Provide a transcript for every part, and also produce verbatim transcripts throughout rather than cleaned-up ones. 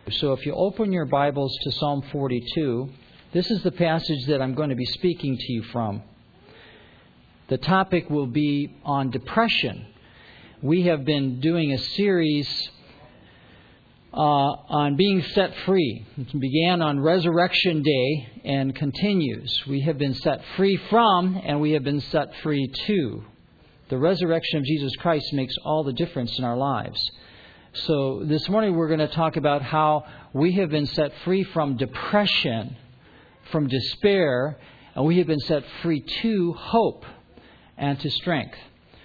So if you open your Bibles to Psalm forty-two, this is the passage that I'm going to be speaking to you from. The topic will be on depression. We have been doing a series uh, on being set free. It began on Resurrection Day and continues. We have been set free from, and we have been set free to. The resurrection of Jesus Christ makes all the difference in our lives. So this morning we're going to talk about how we have been set free from depression, from despair, and we have been set free to hope and to strength.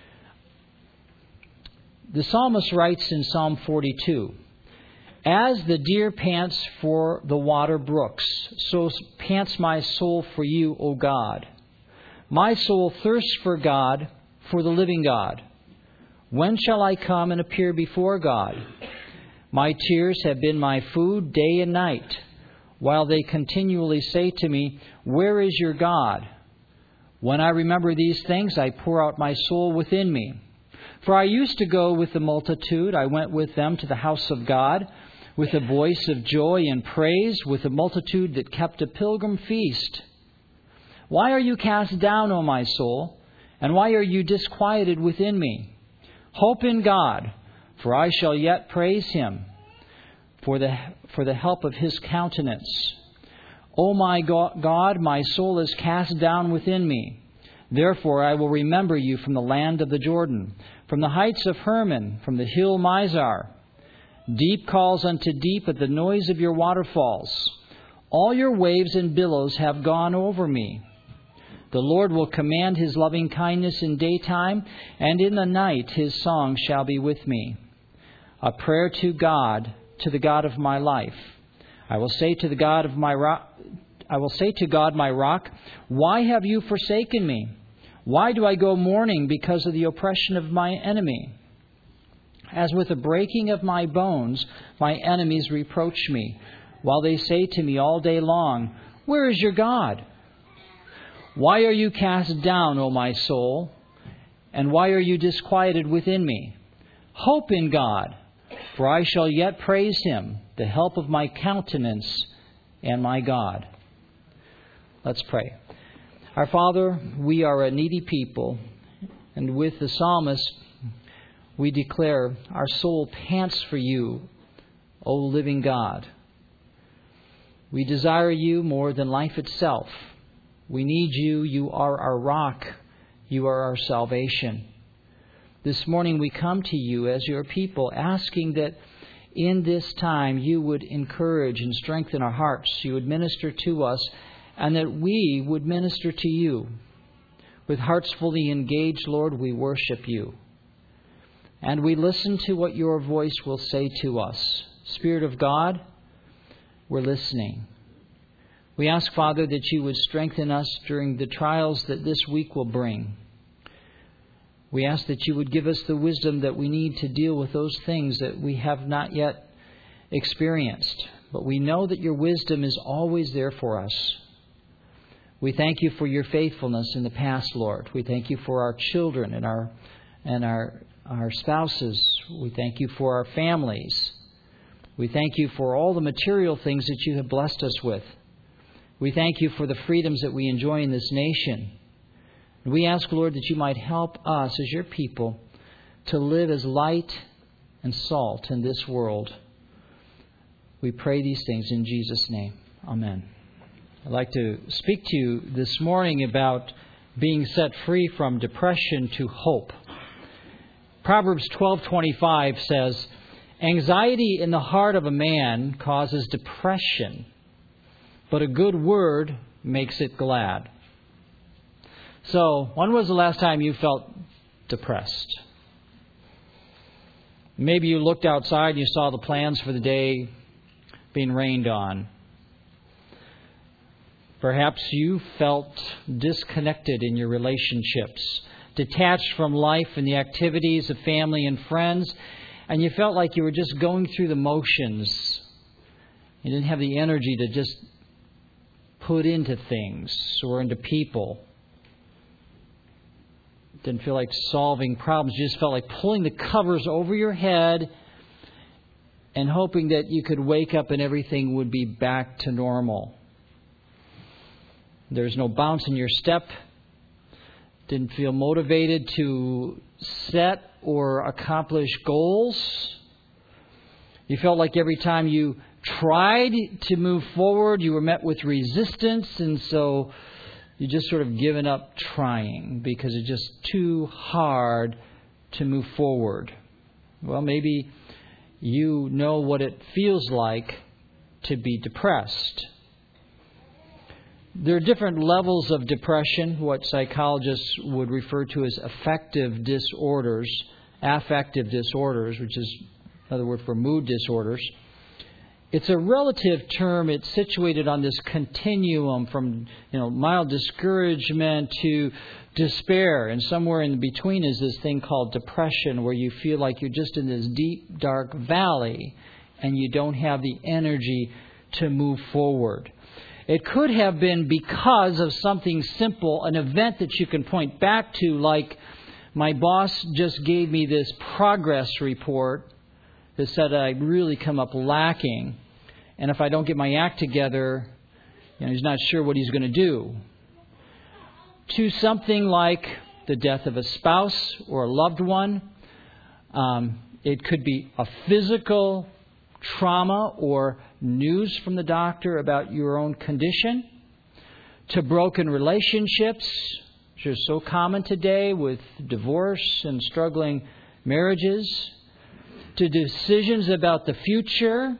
The psalmist writes in Psalm forty-two, "As the deer pants for the water brooks, so pants my soul for you, O God. My soul thirsts for God, for the living God. When shall I come and appear before God? My tears have been my food day and night, while they continually say to me, 'Where is your God?' When I remember these things, I pour out my soul within me. For I used to go with the multitude. I went with them to the house of God, with a voice of joy and praise, with a multitude that kept a pilgrim feast. Why are you cast down, O my soul? And why are you disquieted within me? Hope in God, for I shall yet praise Him, for the for the help of His countenance. O my God, my soul is cast down within me. Therefore I will remember you from the land of the Jordan, from the heights of Hermon, from the hill Mizar. Deep calls unto deep at the noise of your waterfalls. All your waves and billows have gone over me. The Lord will command His loving kindness in daytime, and in the night His song shall be with me. A prayer to God, to the God of my life. I will say to the God of my rock, I will say to God my rock, why have you forsaken me? Why do I go mourning because of the oppression of my enemy? As with the breaking of my bones, my enemies reproach me, while they say to me all day long, where is your God? Why are you cast down, O my soul? And why are you disquieted within me? Hope in God, for I shall yet praise Him, the help of my countenance and my God." Let's pray. Our Father, we are a needy people, and with the psalmist, we declare our soul pants for you, O living God. We desire you more than life itself. We need you. You are our rock. You are our salvation. This morning we come to you as your people, asking that in this time you would encourage and strengthen our hearts. You would minister to us, and that we would minister to you. With hearts fully engaged, Lord, we worship you. And we listen to what your voice will say to us. Spirit of God, we're listening. We ask, Father, that you would strengthen us during the trials that this week will bring. We ask that you would give us the wisdom that we need to deal with those things that we have not yet experienced. But we know that your wisdom is always there for us. We thank you for your faithfulness in the past, Lord. We thank you for our children and our and our, our spouses. We thank you for our families. We thank you for all the material things that you have blessed us with. We thank you for the freedoms that we enjoy in this nation. We ask, Lord, that you might help us as your people to live as light and salt in this world. We pray these things in Jesus' name. Amen. I'd like to speak to you this morning about being set free from depression to hope. Proverbs twelve twenty-five says, "Anxiety in the heart of a man causes depression, but a good word makes it glad." So, when was the last time you felt depressed? Maybe you looked outside and you saw the plans for the day being rained on. Perhaps you felt disconnected in your relationships, detached from life and the activities of family and friends, and you felt like you were just going through the motions. You didn't have the energy to just put into things or into people. Didn't feel like solving problems. You just felt like pulling the covers over your head and hoping that you could wake up and everything would be back to normal. There's no bounce in your step. Didn't feel motivated to set or accomplish goals. You felt like every time you tried to move forward, you were met with resistance, and so you just sort of given up trying because it's just too hard to move forward. Well, maybe you know what it feels like to be depressed. There are different levels of depression, what psychologists would refer to as affective disorders, affective disorders, which is another word for mood disorders. It's a relative term. It's situated on this continuum from, you know, mild discouragement to despair. And somewhere in between is this thing called depression, where you feel like you're just in this deep, dark valley and you don't have the energy to move forward. It could have been because of something simple, an event that you can point back to, like my boss just gave me this progress report that said I really come up lacking. And if I don't get my act together, you know, he's not sure what he's going to do. To something like the death of a spouse or a loved one. Um, it could be a physical trauma or news from the doctor about your own condition. To broken relationships, which are so common today with divorce and struggling marriages. To decisions about the future,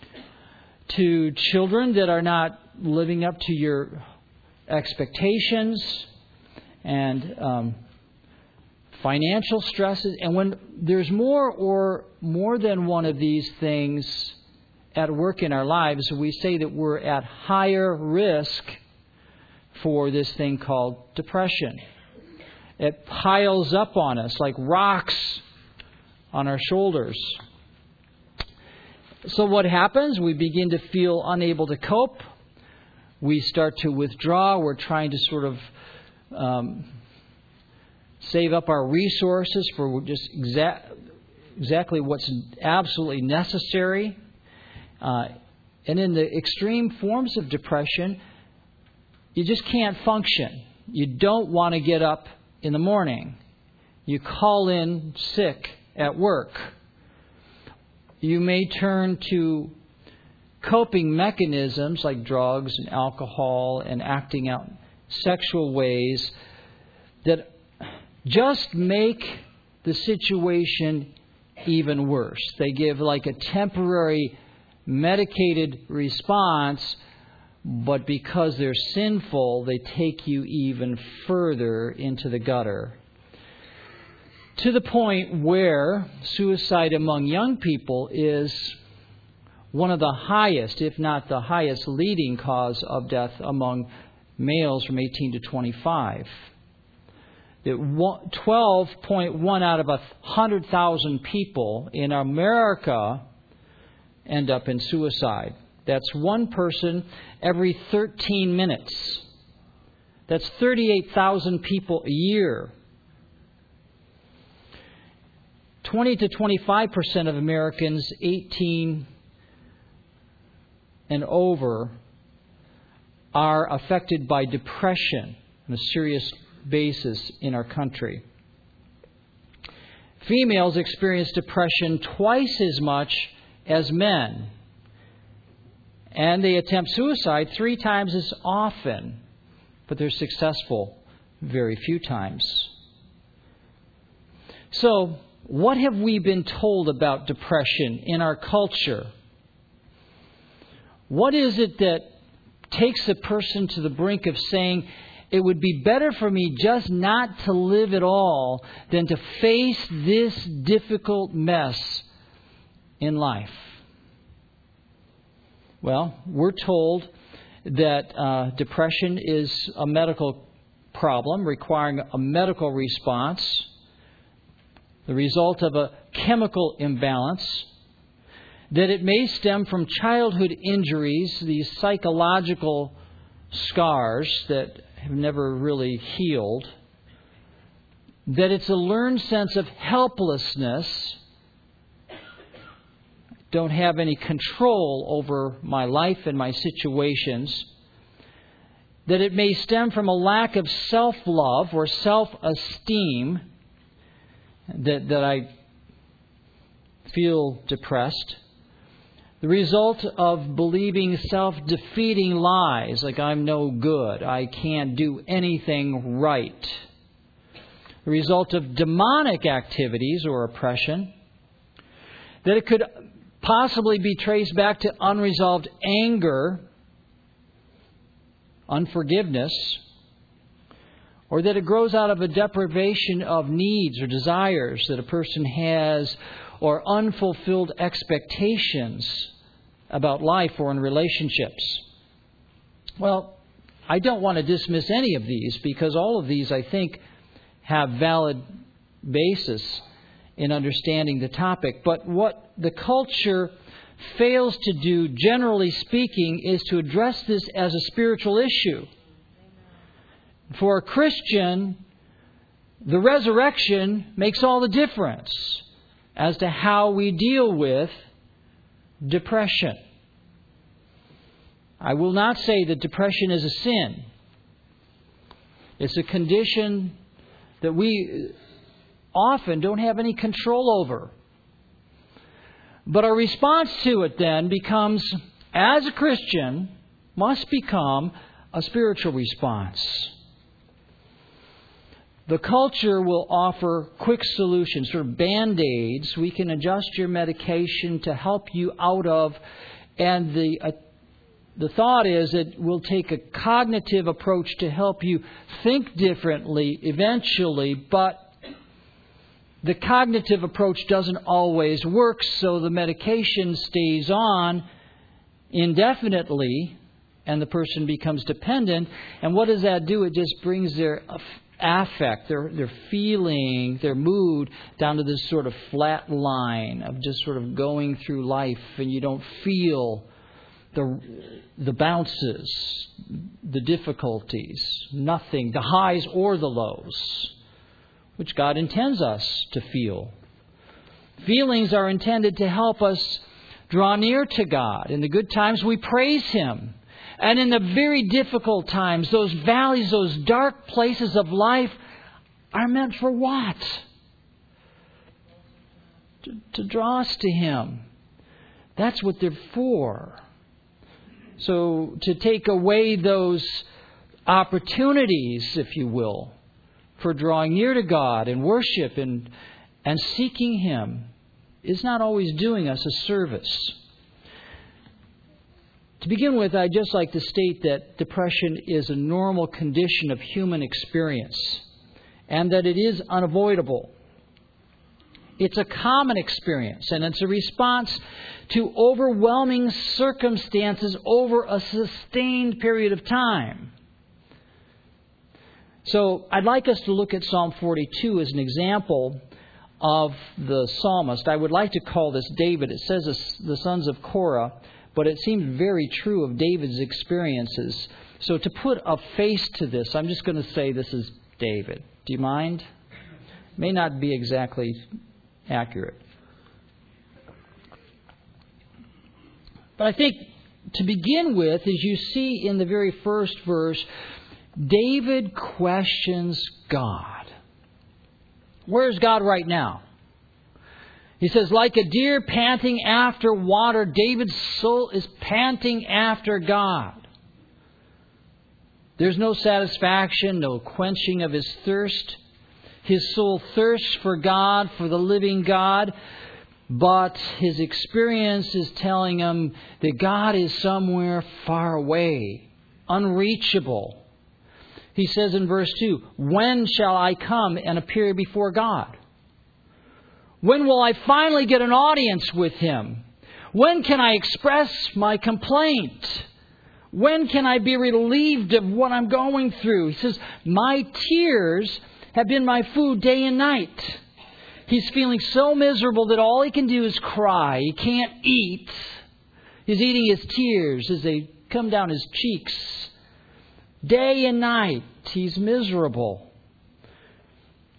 to children that are not living up to your expectations, and um, financial stresses. And when there's more or more than one of these things at work in our lives, we say that we're at higher risk for this thing called depression. It piles up on us like rocks on our shoulders. So what happens? We begin to feel unable to cope. We start to withdraw. We're trying to sort of um, save up our resources for just exa- exactly what's absolutely necessary. Uh, and in the extreme forms of depression, you just can't function. You don't want to get up in the morning. You call in sick at work. You may turn to coping mechanisms like drugs and alcohol and acting out sexual ways that just make the situation even worse. They give like a temporary medicated response, but because they're sinful, they take you even further into the gutter. To the point where suicide among young people is one of the highest, if not the highest, leading cause of death among males from eighteen to twenty-five. twelve point one out of one hundred thousand people in America end up in suicide. That's one person every thirteen minutes. That's thirty-eight thousand people a year. twenty to twenty-five percent of Americans eighteen and over are affected by depression on a serious basis in our country. Females experience depression twice as much as men, and they attempt suicide three times as often, but they're successful very few times. So, what have we been told about depression in our culture? What is it that takes a person to the brink of saying, it would be better for me just not to live at all than to face this difficult mess in life? Well, we're told that uh, depression is a medical problem requiring a medical response, the result of a chemical imbalance, that it may stem from childhood injuries, these psychological scars that have never really healed, that it's a learned sense of helplessness, don't have any control over my life and my situations, that it may stem from a lack of self-love or self-esteem, that, that I feel depressed. The result of believing self-defeating lies, like I'm no good, I can't do anything right. The result of demonic activities or oppression, that it could possibly be traced back to unresolved anger, unforgiveness, or that it grows out of a deprivation of needs or desires that a person has, or unfulfilled expectations about life or in relationships. Well, I don't want to dismiss any of these, because all of these, I think, have valid basis in understanding the topic. But what the culture fails to do, generally speaking, is to address this as a spiritual issue. For a Christian, the resurrection makes all the difference as to how we deal with depression. I will not say that depression is a sin. It's a condition that we often don't have any control over. But our response to it then becomes, as a Christian, must become a spiritual response. The culture will offer quick solutions, sort of band-aids. We can adjust your medication to help you out of, and the uh, the thought is that we'll take a cognitive approach to help you think differently eventually, but the cognitive approach doesn't always work, so the medication stays on indefinitely and the person becomes dependent. And what does that do? It just brings their affect, their, their feeling, their mood down to this sort of flat line of just sort of going through life, and you don't feel the the bounces, the difficulties, nothing, the highs or the lows, which God intends us to feel. Feelings are intended to help us draw near to God. In the good times, we praise Him. And in the very difficult times, those valleys, those dark places of life are meant for what? To, to draw us to Him. That's what they're for. So to take away those opportunities, if you will, for drawing near to God and worship and, and seeking Him is not always doing us a service. To begin with, I'd just like to state that depression is a normal condition of human experience and that it is unavoidable. It's a common experience, and it's a response to overwhelming circumstances over a sustained period of time. So I'd like us to look at Psalm forty-two as an example of the psalmist. I would like to call this David. It says the sons of Korah, but it seems very true of David's experiences. So to put a face to this, I'm just going to say this is David. Do you mind? It may not be exactly accurate. But I think to begin with, as you see in the very first verse, David questions God. Where is God right now? He says, like a deer panting after water, David's soul is panting after God. There's no satisfaction, no quenching of his thirst. His soul thirsts for God, for the living God. But his experience is telling him that God is somewhere far away, unreachable. He says in verse two, when shall I come and appear before God? When will I finally get an audience with Him? When can I express my complaint? When can I be relieved of what I'm going through? He says, my tears have been my food day and night. He's feeling so miserable that all he can do is cry. He can't eat. He's eating his tears as they come down his cheeks. Day and night, he's miserable.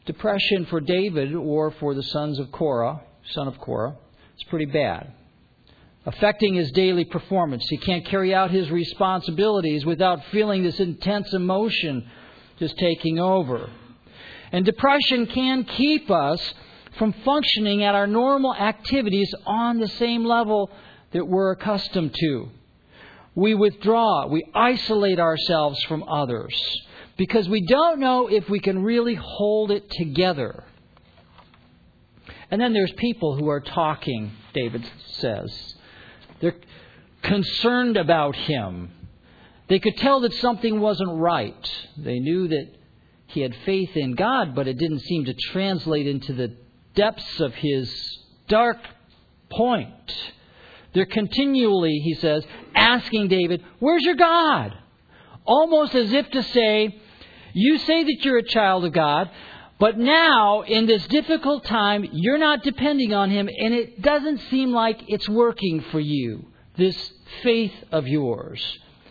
Depression for David, or for the sons of Korah, son of Korah, is pretty bad. affecting his daily performance. He can't carry out his responsibilities without feeling this intense emotion just taking over. And depression can keep us from functioning at our normal activities on the same level that we're accustomed to. We withdraw, we isolate ourselves from others because we don't know if we can really hold it together. And then there's people who are talking, David says. They're concerned about him. They could tell that something wasn't right. They knew that he had faith in God, but it didn't seem to translate into the depths of his dark point. They're continually, he says, asking David, "Where's your God?" Almost as if to say, you say that you're a child of God, but now in this difficult time, you're not depending on him, and it doesn't seem like it's working for you, this faith of yours.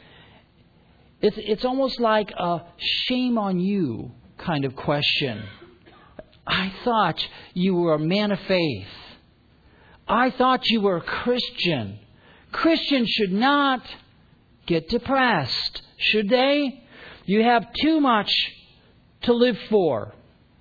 It's, it's almost like a shame on you kind of question. I thought you were a man of faith. I thought you were a Christian. Christians should not get depressed, should they? You have too much to live for.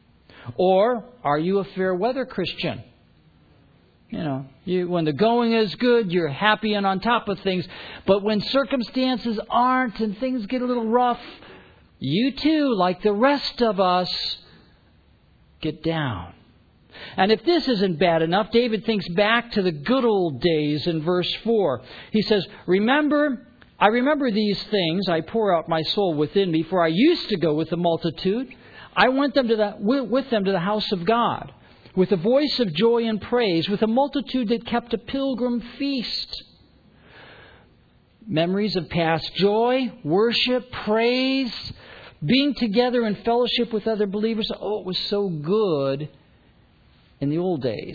Or are you a fair weather Christian? You know, you, when the going is good, you're happy and on top of things. But when circumstances aren't and things get a little rough, you too, like the rest of us, get down. And if this isn't bad enough, David thinks back to the good old days in verse four. He says, Remember, I remember these things. I pour out my soul within me, for I used to go with the multitude. I went them to the, with them to the house of God, with a voice of joy and praise, with a multitude that kept a pilgrim feast. Memories of past joy, worship, praise, being together in fellowship with other believers. Oh, it was so good in the old days.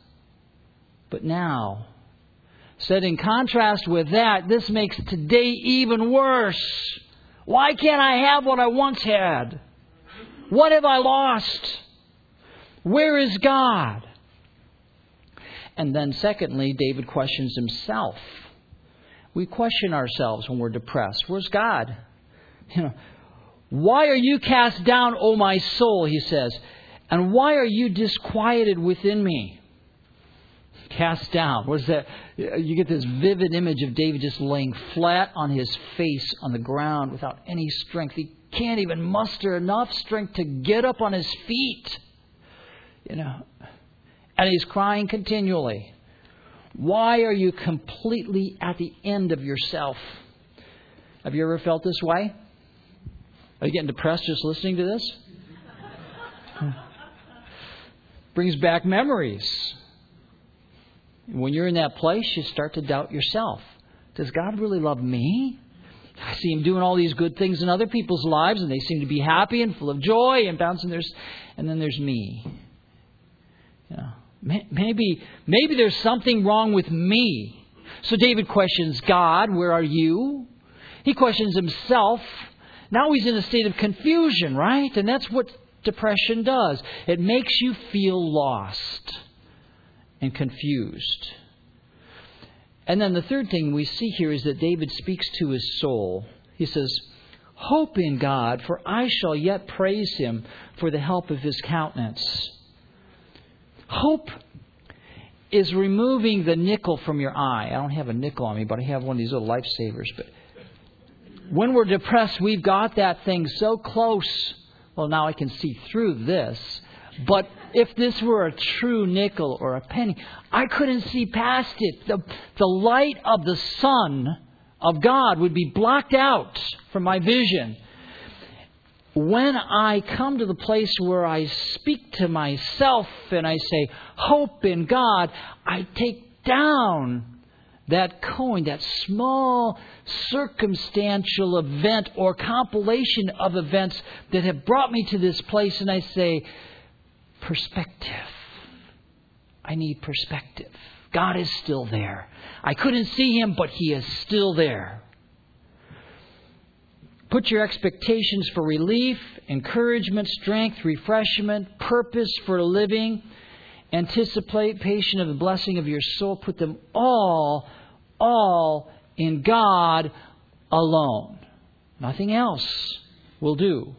But now, set in contrast with that, this makes today even worse. Why can't I have what I once had? What have I lost? Where is God? And then secondly, David questions himself. We question ourselves when we're depressed. Where's God? You know, why are you cast down, O my soul, he says, and why are you disquieted within me? Cast down. What is that? You get this vivid image of David just laying flat on his face on the ground without any strength. He can't even muster enough strength to get up on his feet. You know, and he's crying continually. Why are you completely at the end of yourself? Have you ever felt this way? Are you getting depressed just listening to this? Brings back memories. When you're in that place, you start to doubt yourself. Does God really love me? I see Him doing all these good things in other people's lives, and they seem to be happy and full of joy and bouncing their... And then there's me. You know, maybe, maybe there's something wrong with me. So David questions God, where are you? He questions himself. Now he's in a state of confusion, right? And that's what depression does. It makes you feel lost and confused. And then the third thing we see here is that David speaks to his soul. He says, Hope in God, for I shall yet praise Him for the help of His countenance. Hope is removing the nickel from your eye. I don't have a nickel on me, but I have one of these little lifesavers. But when we're depressed, we've got that thing so close. Well, now I can see through this. But if this were a true nickel or a penny, I couldn't see past it. The, the light of the sun of God would be blocked out from my vision. When I come to the place where I speak to myself and I say, hope in God, I take down that coin, that small circumstantial event or compilation of events that have brought me to this place, and I say, perspective. I need perspective. God is still there. I couldn't see Him, but He is still there. Put your expectations for relief, encouragement, strength, refreshment, purpose for living, anticipation of the blessing of your soul. Put them all all in God alone. Nothing else will do.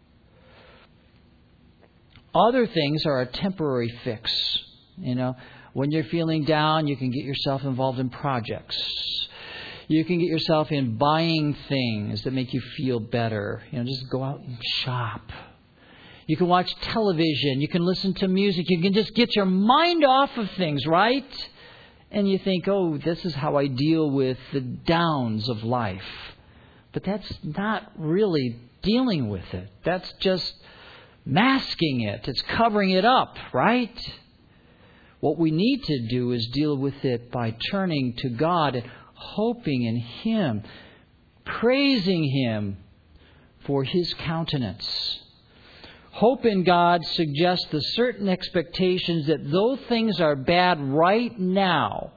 Other things are a temporary fix. You know, when you're feeling down, you can get yourself involved in projects. You can get yourself in buying things that make you feel better. You know, just go out and shop. You can watch television. You can listen to music. You can just get your mind off of things, right? And you think, oh, this is how I deal with the downs of life. But that's not really dealing with it. That's just masking it. It's covering it up, right? What we need to do is deal with it by turning to God and hoping in Him, praising Him for His countenance. Hope in God suggests the certain expectations that though things are bad right now,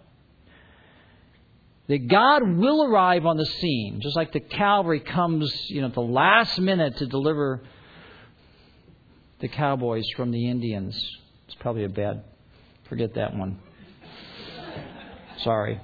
that God will arrive on the scene, just like the cavalry comes, you know, at the last minute to deliver the cowboys from the Indians. It's probably a bad, forget that one. Sorry.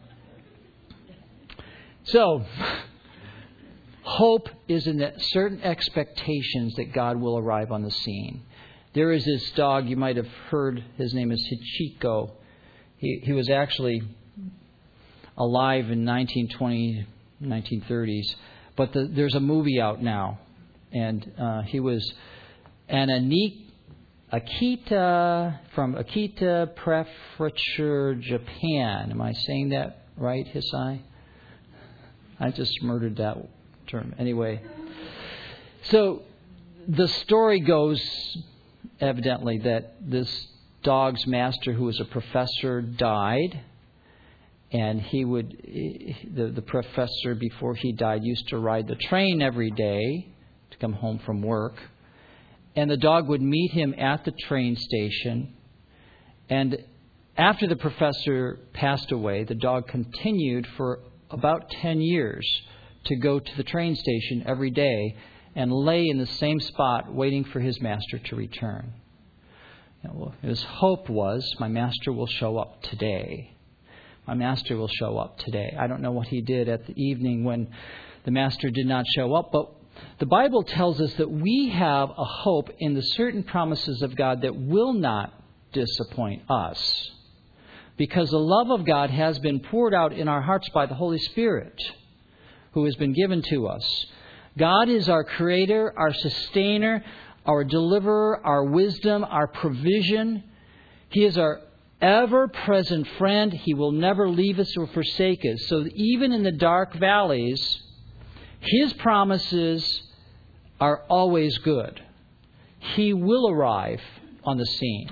So, hope is in that certain expectations that God will arrive on the scene. There is this dog, you might have heard, his name is Hachiko. He, he was actually alive in nineteen twenty, nineteen thirties. But the, there's a movie out now. And uh, he was an Anik, Akita, from Akita Prefecture, Japan. Am I saying that right, Hisai? I just murdered that term. Anyway, so the story goes, evidently, that this dog's master, who was a professor, died. And he would, the, the professor, before he died, used to ride the train every day to come home from work. And the dog would meet him at the train station. And after the professor passed away, the dog continued for about ten years to go to the train station every day and lay in the same spot waiting for his master to return. You know, his hope was, my master will show up today. My master will show up today. I don't know what he did at the evening when the master did not show up, but the Bible tells us that we have a hope in the certain promises of God that will not disappoint us, because the love of God has been poured out in our hearts by the Holy Spirit, who has been given to us. God is our creator, our sustainer, our deliverer, our wisdom, our provision. He is our ever-present friend. He will never leave us or forsake us. So even in the dark valleys, His promises are always good. He will arrive on the scene.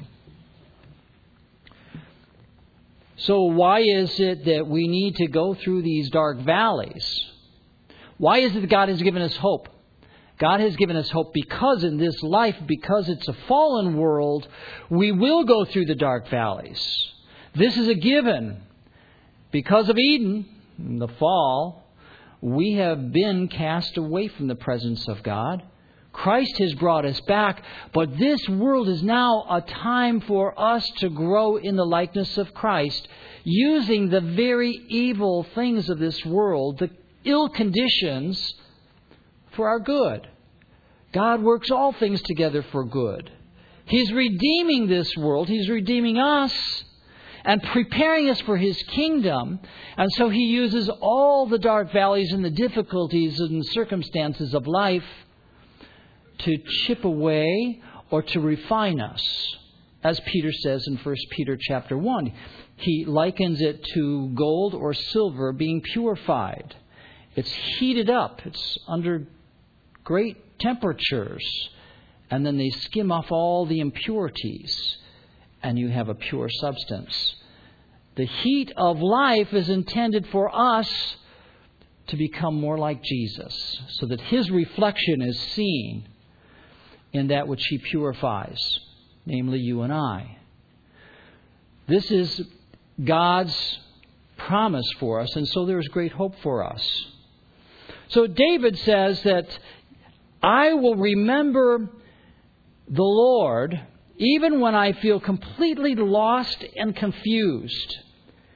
So why is it that we need to go through these dark valleys? Why is it that God has given us hope? God has given us hope because in this life, because it's a fallen world, we will go through the dark valleys. This is a given. Because of Eden, the fall, we have been cast away from the presence of God. Christ has brought us back, but this world is now a time for us to grow in the likeness of Christ, using the very evil things of this world, the ill conditions, for our good. God works all things together for good. He's redeeming this world. He's redeeming us and preparing us for His kingdom. And so He uses all the dark valleys and the difficulties and circumstances of life to chip away or to refine us. As Peter says in First Peter chapter one, he likens it to gold or silver being purified. It's heated up. It's under great temperatures. And then they skim off all the impurities. And you have a pure substance. The heat of life is intended for us to become more like Jesus, so that His reflection is seen in that which He purifies, namely you and I. This is God's promise for us, and so there is great hope for us. So David says that I will remember the Lord even when I feel completely lost and confused.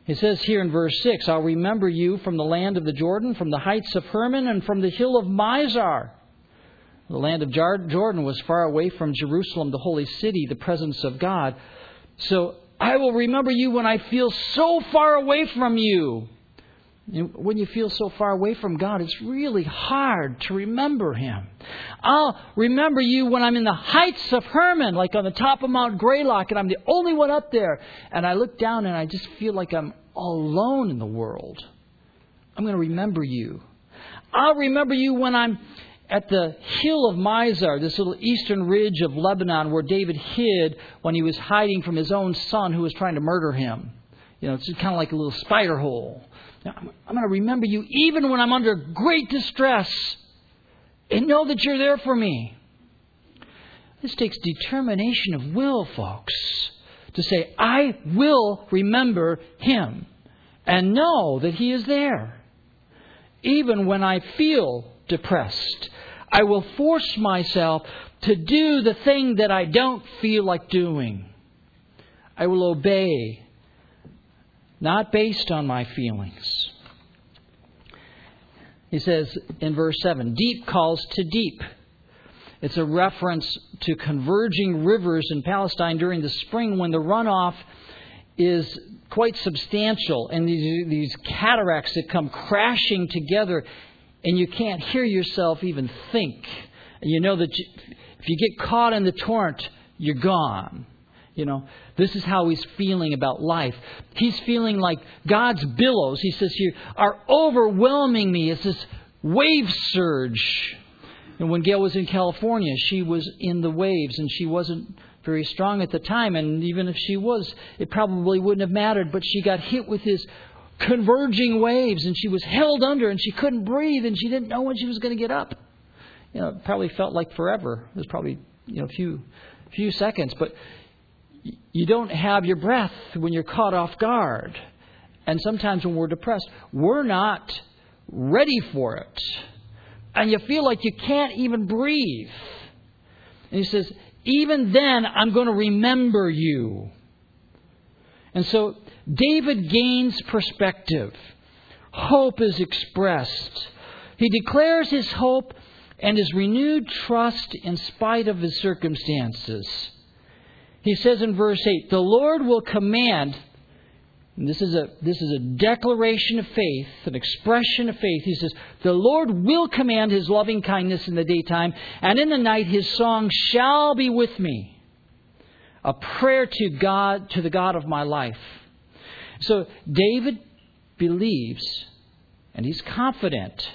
He says here in verse six, I'll remember you from the land of the Jordan, from the heights of Hermon, and from the hill of Mizar. The land of Jordan was far away from Jerusalem, the holy city, the presence of God. So I will remember you when I feel so far away from you. When you feel so far away from God, it's really hard to remember Him. I'll remember you when I'm in the heights of Hermon, like on the top of Mount Greylock, and I'm the only one up there. And I look down and I just feel like I'm all alone in the world. I'm going to remember you. I'll remember you when I'm at the hill of Mizar, this little eastern ridge of Lebanon where David hid when he was hiding from his own son who was trying to murder him. You know, it's kind of like a little spider hole. Now, I'm going to remember you even when I'm under great distress and know that you're there for me. This takes determination of will, folks, to say, I will remember Him and know that He is there. Even when I feel depressed, I will force myself to do the thing that I don't feel like doing. I will obey, not based on my feelings. He says in verse seven, deep calls to deep. It's a reference to converging rivers in Palestine during the spring when the runoff is quite substantial and these, these cataracts that come crashing together and you can't hear yourself even think. And you know that you, if you get caught in the torrent, you're gone. You know, this is how he's feeling about life. He's feeling like God's billows, he says here, are overwhelming me. It's this wave surge. And when Gail was in California, she was in the waves and she wasn't very strong at the time. And even if she was, it probably wouldn't have mattered. But she got hit with this converging waves and she was held under and she couldn't breathe and she didn't know when she was going to get up. You know, it probably felt like forever. It was probably, you know, a few, few seconds. But you don't have your breath when you're caught off guard. And sometimes when we're depressed, we're not ready for it. And you feel like you can't even breathe. And he says, even then, I'm going to remember you. And so David gains perspective. Hope is expressed. He declares his hope and his renewed trust in spite of his circumstances. He says in verse eight, the Lord will command, and this is a this is a declaration of faith, an expression of faith. He says, the Lord will command His loving kindness in the daytime, and in the night His song shall be with me. A prayer to God, to the God of my life. So David believes, and he's confident,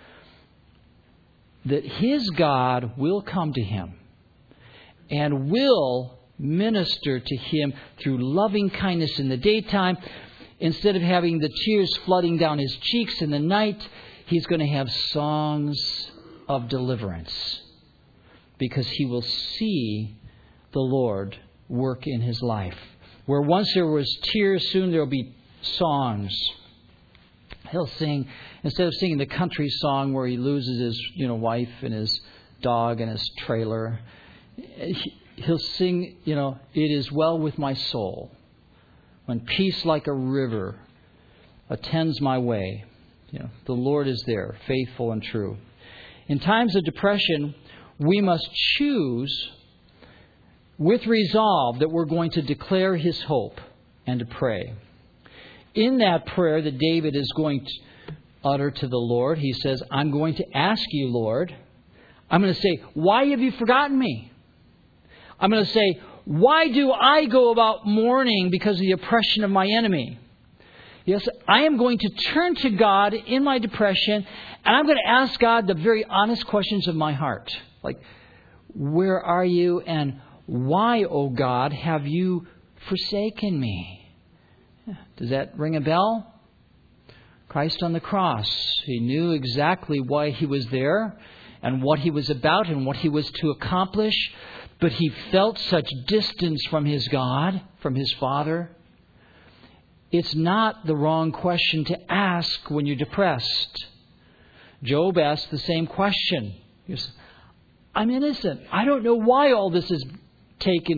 that his God will come to him and will minister to him through loving kindness in the daytime. Instead of having the tears flooding down his cheeks in the night, he's going to have songs of deliverance because he will see the Lord work in his life. Where once there was tears, soon there will be songs. He'll sing, instead of singing the country song where he loses his, you know, wife and his dog and his trailer, he'll sing, you know, it is well with my soul when peace like a river attends my way. You know, the Lord is there, faithful and true. In times of depression, we must choose with resolve that we're going to declare His hope and to pray. In that prayer that David is going to utter to the Lord, he says, I'm going to ask you, Lord. I'm going to say, why have you forgotten me? I'm going to say, why do I go about mourning because of the oppression of my enemy? Yes, I am going to turn to God in my depression, and I'm going to ask God the very honest questions of my heart. Like, where are you, and why, O God, have you forsaken me? Does that ring a bell? Christ on the cross. He knew exactly why He was there and what He was about and what He was to accomplish. But He felt such distance from His God, from His Father. It's not the wrong question to ask when you're depressed. Job asked the same question. He goes, I'm innocent. I don't know why all this has taken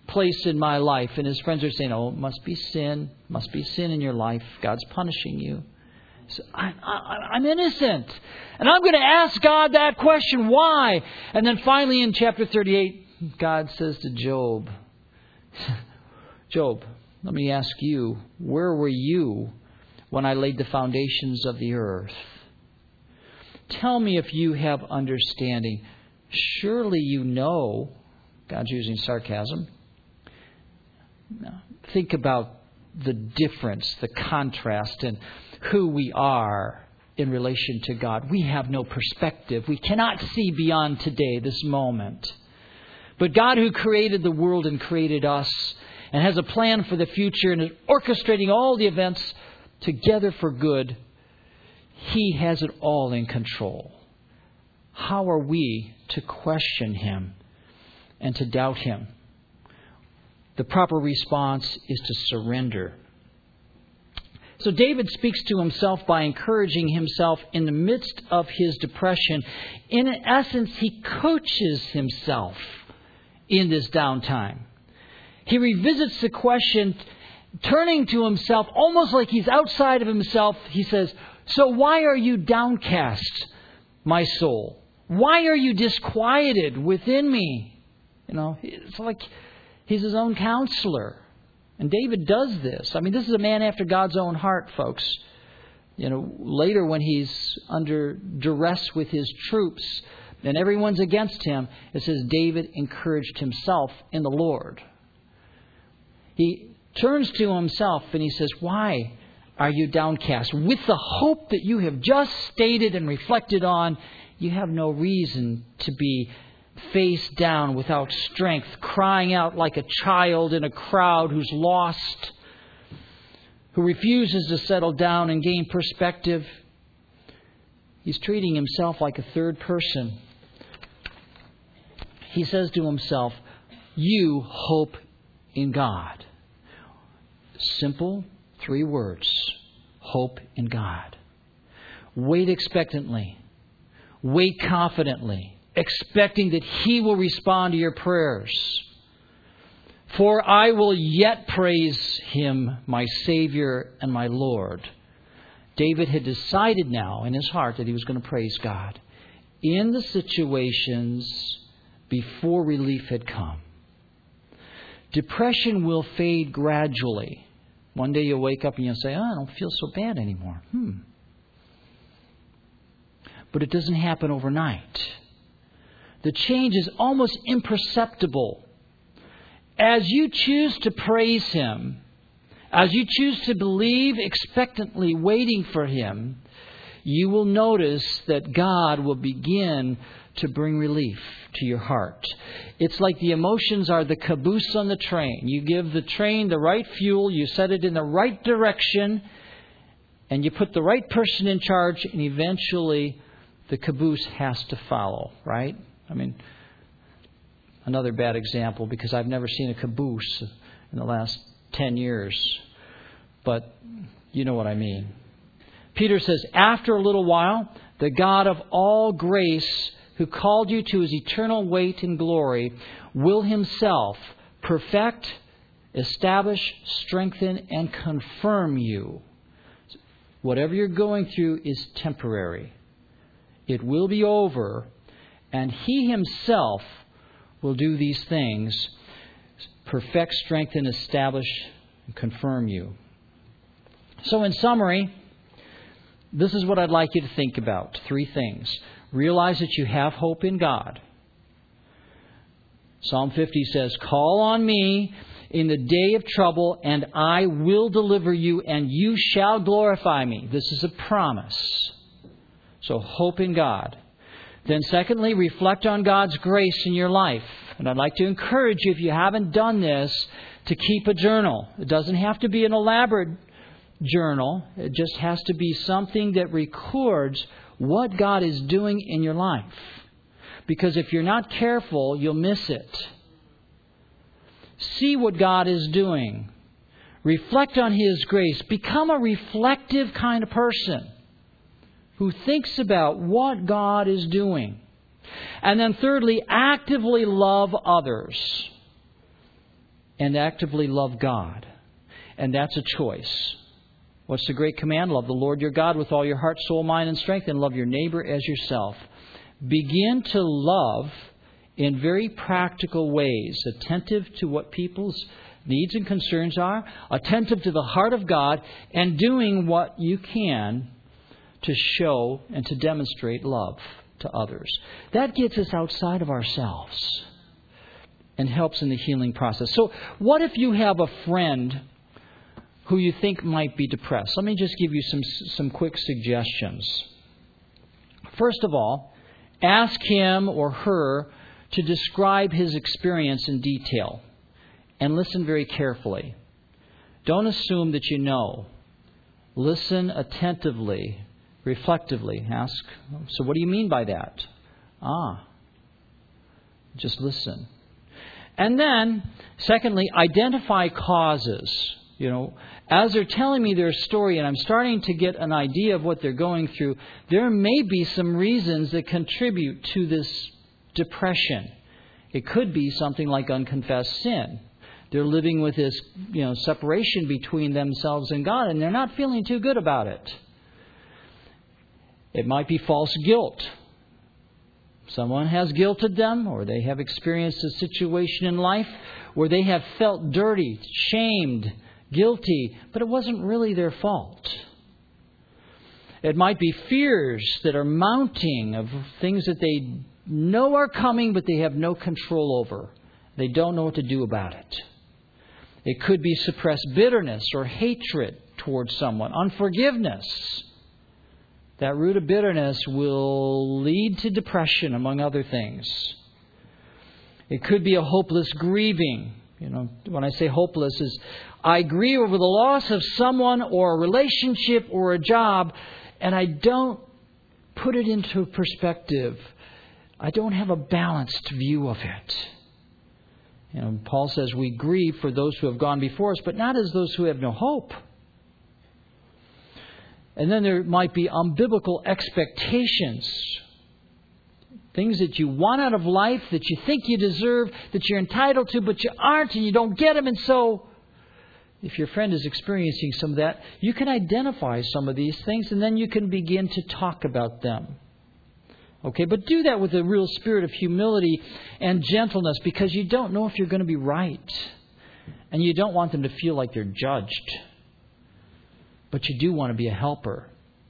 place in my life. And his friends are saying, oh, it must be sin. Must be sin in your life. God's punishing you. So I, I, I'm innocent. And I'm going to ask God that question. Why? And then finally in chapter thirty-eight, God says to Job, Job, let me ask you, where were you when I laid the foundations of the earth? Tell me if you have understanding. Surely you know. God's using sarcasm. Think about the difference, the contrast in who we are in relation to God. We have no perspective. We cannot see beyond today, this moment. But God, who created the world and created us and has a plan for the future and is orchestrating all the events together for good, He has it all in control. How are we to question Him and to doubt Him? The proper response is to surrender. So David speaks to himself by encouraging himself in the midst of his depression. In essence, he coaches himself in this downtime. He revisits the question, turning to himself almost like he's outside of himself. He says, so why are you downcast, my soul? Why are you disquieted within me? You know, it's like he's his own counselor. And David does this. I mean, this is a man after God's own heart, folks. You know, later when he's under duress with his troops and everyone's against him, it says David encouraged himself in the Lord. He turns to himself and he says, why are you downcast? With the hope that you have just stated and reflected on, you have no reason to be face down without strength, crying out like a child in a crowd who's lost, who refuses to settle down and gain perspective. He's treating himself like a third person. He says to himself, you hope in God. Simple, three words. Hope in God. Wait expectantly. Wait confidently, expecting that He will respond to your prayers. For I will yet praise Him, my Savior and my Lord. David had decided now in his heart that he was going to praise God in the situations before relief had come. Depression will fade gradually. One day you'll wake up and you'll say, oh, I don't feel so bad anymore. Hmm. But it doesn't happen overnight. The change is almost imperceptible. As you choose to praise Him, as you choose to believe expectantly, waiting for Him, you will notice that God will begin to bring relief to your heart. It's like the emotions are the caboose on the train. You give the train the right fuel, you set it in the right direction, and you put the right person in charge, and eventually the caboose has to follow, right? I mean, another bad example, because I've never seen a caboose in the last ten years. But you know what I mean. Peter says, after a little while, the God of all grace, who called you to His eternal weight and glory, will Himself perfect, establish, strengthen, and confirm you. Whatever you're going through is temporary. It will be over, and He Himself will do these things, perfect, strengthen, establish, and confirm you. So in summary, this is what I'd like you to think about. Three things. Realize that you have hope in God. Psalm fifty says, call on me in the day of trouble, and I will deliver you, and you shall glorify me. This is a promise. So hope in God. Then secondly, reflect on God's grace in your life. And I'd like to encourage you, if you haven't done this, to keep a journal. It doesn't have to be an elaborate journal. It just has to be something that records what God is doing in your life. Because if you're not careful, you'll miss it. See what God is doing. Reflect on His grace. Become a reflective kind of person who thinks about what God is doing. And then thirdly, actively love others. and actively love God. And that's a choice. What's the great command? Love the Lord your God with all your heart, soul, mind, and strength, and love your neighbor as yourself. Begin to love in very practical ways, attentive to what people's needs and concerns are, attentive to the heart of God, and doing what you can to show and to demonstrate love to others. That gets us outside of ourselves and helps in the healing process. So what if you have a friend who you think might be depressed? Let me just give you some some quick suggestions. First of all, ask him or her to describe his experience in detail and listen very carefully. Don't assume that you know. Listen attentively, reflectively. Ask, so what do you mean by that? Ah, just listen. And then, secondly, identify causes. You know, as they're telling me their story and I'm starting to get an idea of what they're going through, there may be some reasons that contribute to this depression. It could be something like unconfessed sin. They're living with this, you know, separation between themselves and God, and they're not feeling too good about it. It might be false guilt. Someone has guilted them, or they have experienced a situation in life where they have felt dirty, shamed, guilty, but it wasn't really their fault. It might be fears that are mounting of things that they know are coming, but they have no control over. They don't know what to do about it. It could be suppressed bitterness or hatred towards someone, unforgiveness. That root of bitterness will lead to depression, among other things. It could be a hopeless grieving. You know, when I say hopeless, is I grieve over the loss of someone or a relationship or a job, and I don't put it into perspective. I don't have a balanced view of it. You know, Paul says we grieve for those who have gone before us, but not as those who have no hope. And then there might be unbiblical expectations. Things that you want out of life, that you think you deserve, that you're entitled to, but you aren't and you don't get them. And so, if your friend is experiencing some of that, you can identify some of these things and then you can begin to talk about them. Okay, but do that with a real spirit of humility and gentleness, because you don't know if you're going to be right. And you don't want them to feel like they're judged. But you do want to be a helper.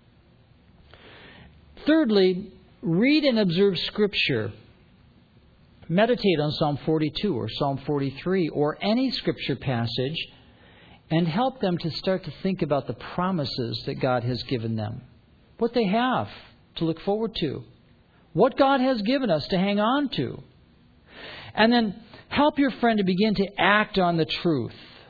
Thirdly, read and observe Scripture. Meditate on Psalm forty-two or Psalm forty-three or any Scripture passage and help them to start to think about the promises that God has given them. What they have to look forward to. What God has given us to hang on to. And then help your friend to begin to act on the truth.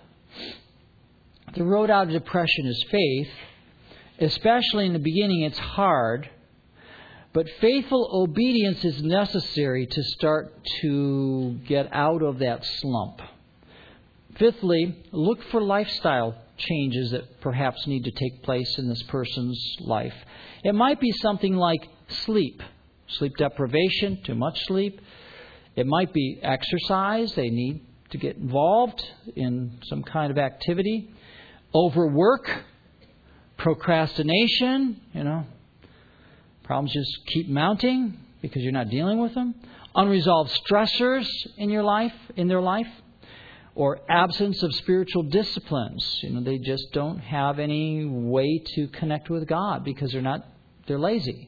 The road out of depression is faith. Especially in the beginning, it's hard. But faithful obedience is necessary to start to get out of that slump. Fifthly, look for lifestyle changes that perhaps need to take place in this person's life. It might be something like sleep. Sleep deprivation, too much sleep. It might be exercise. They need to get involved in some kind of activity. Overwork, procrastination, you know. Problems just keep mounting because you're not dealing with them. Unresolved stressors in your life, in their life. Or absence of spiritual disciplines. You know, they just don't have any way to connect with God because they're not, they're lazy.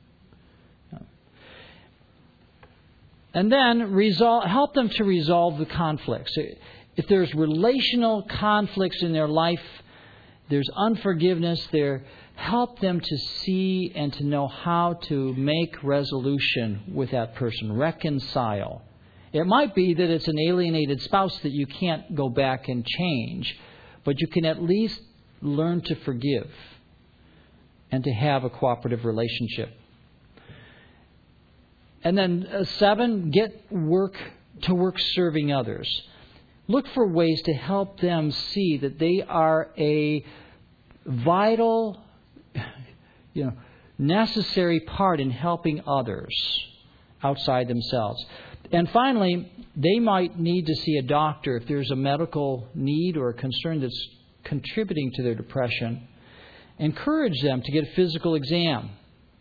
And then resolve, help them to resolve the conflicts. If there's relational conflicts in their life, there's unforgiveness there, help them to see and to know how to make resolution with that person, reconcile. It might be that it's an alienated spouse that you can't go back and change, but you can at least learn to forgive and to have a cooperative relationship. And then uh, seven, get work to work serving others. Look for ways to help them see that they are a vital, you know, necessary part in helping others outside themselves. And finally, they might need to see a doctor if there's a medical need or a concern that's contributing to their depression. Encourage them to get a physical exam.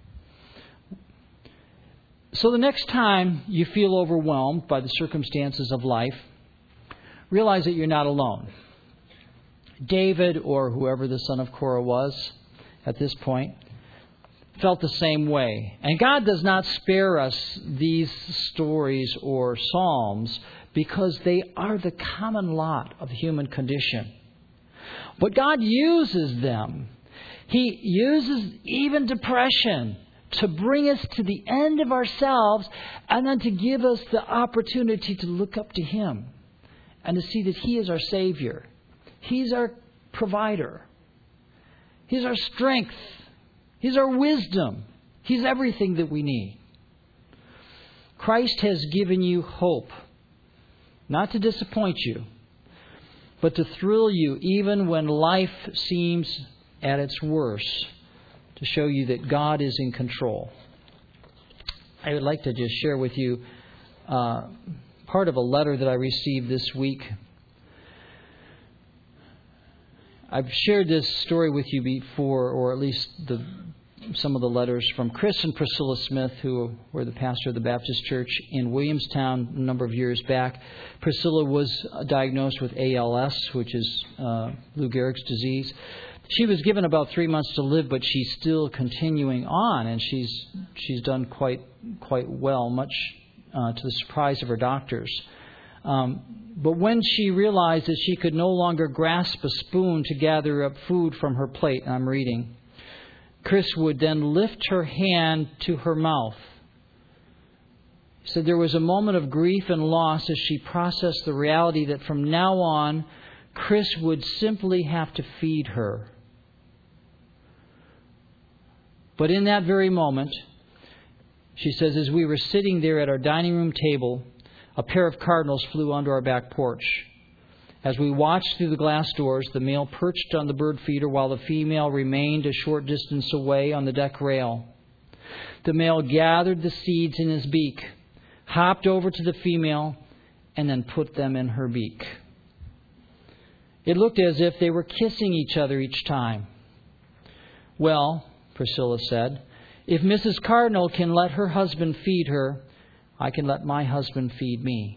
So the next time you feel overwhelmed by the circumstances of life, realize that you're not alone. David, or whoever the son of Korah was at this point, felt the same way. And God does not spare us these stories or psalms because they are the common lot of the human condition. But God uses them. He uses even depression to bring us to the end of ourselves and then to give us the opportunity to look up to Him and to see that He is our Savior. He's our provider. He's our strength. He's our wisdom. He's everything that we need. Christ has given you hope, not to disappoint you, but to thrill you even when life seems at its worst, to show you that God is in control. I would like to just share with you uh, part of a letter that I received this week. I've shared this story with you before, or at least the, some of the letters from Chris and Priscilla Smith, who were the pastor of the Baptist Church in Williamstown a number of years back. Priscilla was diagnosed with A L S, which is uh, Lou Gehrig's disease. She was given about three months to live, but she's still continuing on, and she's she's done quite quite well, much uh, to the surprise of her doctors. Um, but when she realized that she could no longer grasp a spoon to gather up food from her plate, I'm reading, Chris would then lift her hand to her mouth. He said there was a moment of grief and loss as she processed the reality that from now on, Chris would simply have to feed her. But in that very moment, she says, as we were sitting there at our dining room table, a pair of cardinals flew onto our back porch. As we watched through the glass doors, the male perched on the bird feeder while the female remained a short distance away on the deck rail. The male gathered the seeds in his beak, hopped over to the female, and then put them in her beak. It looked as if they were kissing each other each time. Well, Priscilla said, if Missus Cardinal can let her husband feed her, I can let my husband feed me.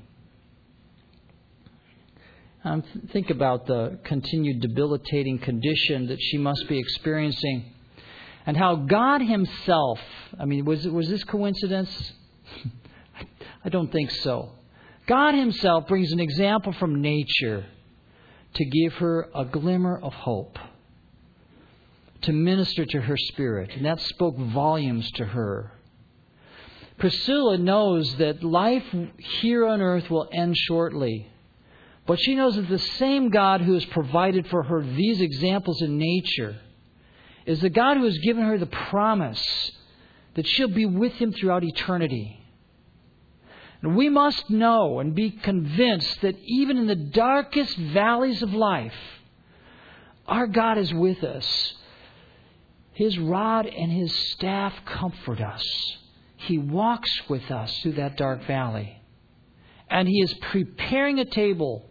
Um, think about the continued debilitating condition that she must be experiencing, and how God Himself, I mean, was was this coincidence? I don't think so. God Himself brings an example from nature to give her a glimmer of hope, to minister to her spirit, and that spoke volumes to her. Priscilla knows that life here on earth will end shortly. But she knows that the same God who has provided for her these examples in nature is the God who has given her the promise that she'll be with Him throughout eternity. And we must know and be convinced that even in the darkest valleys of life, our God is with us. His rod and His staff comfort us. He walks with us through that dark valley. And He is preparing a table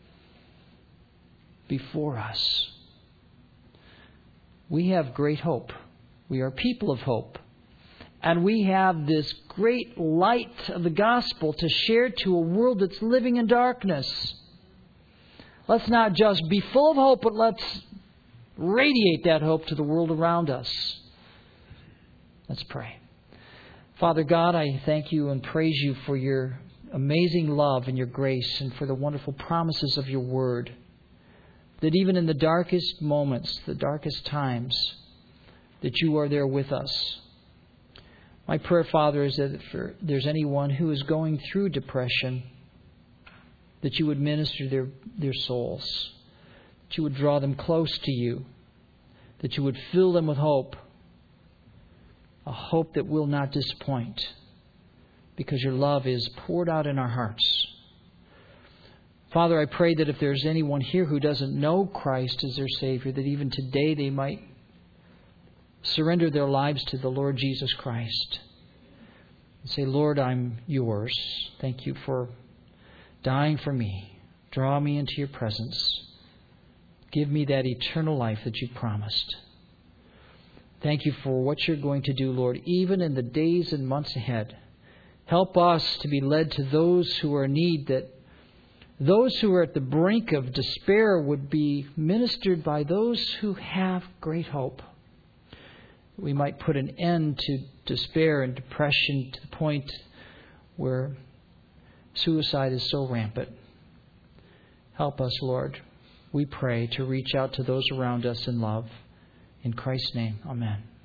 before us. We have great hope. We are people of hope. And we have this great light of the gospel to share to a world that's living in darkness. Let's not just be full of hope, but let's radiate that hope to the world around us. Let's pray. Father God, I thank You and praise You for Your amazing love and Your grace, and for the wonderful promises of Your word. That even in the darkest moments, the darkest times, that You are there with us. My prayer, Father, is that if there's anyone who is going through depression, that You would minister their, their souls, that You would draw them close to You, that You would fill them with hope, a hope that will not disappoint, because Your love is poured out in our hearts. Father, I pray that if there's anyone here who doesn't know Christ as their Savior, that even today they might surrender their lives to the Lord Jesus Christ. And say, Lord, I'm yours. Thank you for dying for me. Draw me into your presence. Give me that eternal life that you promised. Thank you for what you're going to do, Lord, even in the days and months ahead. Help us to be led to those who are in need, that those who are at the brink of despair would be ministered by those who have great hope. We might put an end to despair and depression to the point where suicide is so rampant. Help us, Lord, we pray, to reach out to those around us in love. In Christ's name, amen.